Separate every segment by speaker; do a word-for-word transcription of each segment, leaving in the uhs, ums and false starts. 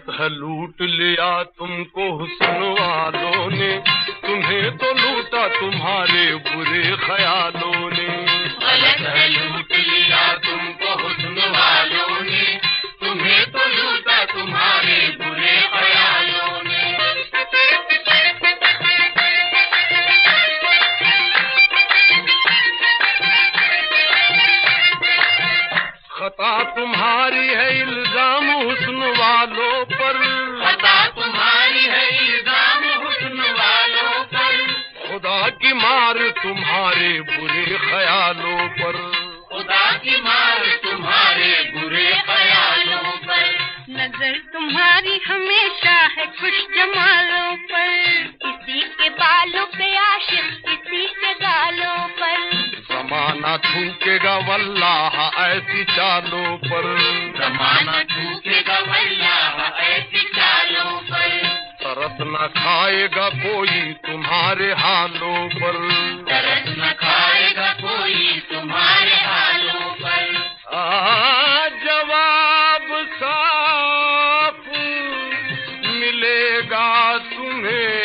Speaker 1: है लूट लिया तुमको हुस्न वालों ने, तुम्हें तो लूटा तुम्हारे बुरे ख्यालों ने।
Speaker 2: गलत है लूट लिया तुमको हुस्न वालों ने, तुम्हें तो लूटा तुम्हारे बुरे ख्यालों ने।
Speaker 1: खता तुम्हारी है इल्जाम हुस्न वालों पर,
Speaker 2: खता तुम्हारी है इल्जाम हुस्न वालों पर,
Speaker 1: खुदा की मार तुम्हारे बुरे ख्यालों पर,
Speaker 2: खुदा की मार तुम्हारे बुरे ख्यालों पर।
Speaker 3: नजर तुम्हारी हमेशा है खुश जमालों पर, किसी के बालों पे आशिक किसी के गालों पर।
Speaker 1: जमाना थूकेगा वल्लाह ऐसी चालों पर,
Speaker 2: जमाना थूकेगा वल्लाह ऐसी चालों पर।
Speaker 1: तरस न खाएगा कोई तुम्हारे हालों पर,
Speaker 2: तरस न खाएगा कोई तुम्हारे हालों पर।
Speaker 1: आ जवाब साफ मिलेगा तुम्हें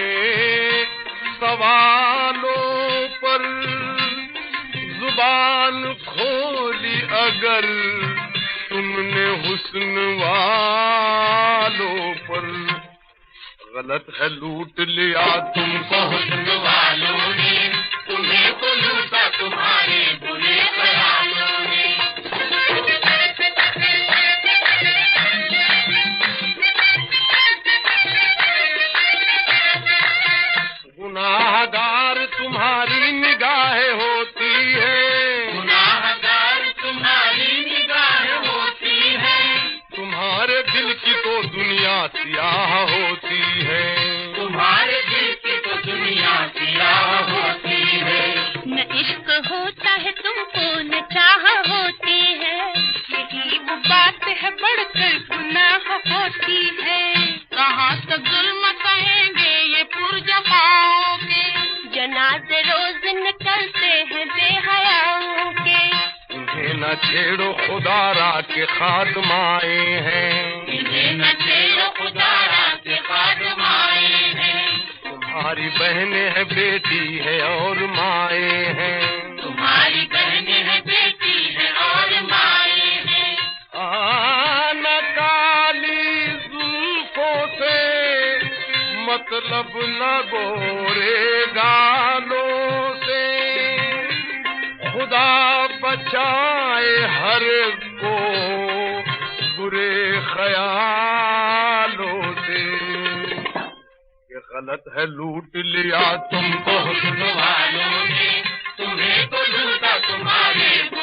Speaker 1: सवालों पर, जुबान खोली अगर तुमने हुस्न वालों पर। गलत है लूट लिया तुमको
Speaker 2: हुस्न वालों ने, तुम्हें तो लूटा तुम्हारे बुरे ख्यालों ने।
Speaker 1: गुनाहगार तुम्हारी निगाहें होती है,
Speaker 2: गुनाहगार तुम्हारी निगाहें होती है,
Speaker 1: तुम्हारे दिल की तो दुनिया सियाह होती है,
Speaker 2: तुम्हारे दिल की तो दुनिया सियाह होती है।
Speaker 3: न इश्क होता है तुमको न चाह होती है, यही वो बात है बढ़कर गुनाह होती है। कहाँ तक जुल्म कहेंगे ये पुरजमाओं के, जनाज़े रोज निकलते हैं बेहयाओं के।
Speaker 1: इन्हें न छेड़ो खुदारा के खादमाए हैं,
Speaker 2: इन्हें न छेड़ो खुदारा के खादमाए हैं।
Speaker 1: तुम्हारी बहनें हैं बेटी है और माए हैं,
Speaker 2: तुम्हारी बहनें हैं बेटी है और माए हैं।
Speaker 1: न काली जुल्फों से मतलब न गोरे गालों से, खुदा बचाए हर को बुरे ख्यालों से। ये गलत है लूट लिया तुमको
Speaker 2: हुस्न वालों ने, तुम्हें तो लूटा तुम्हारे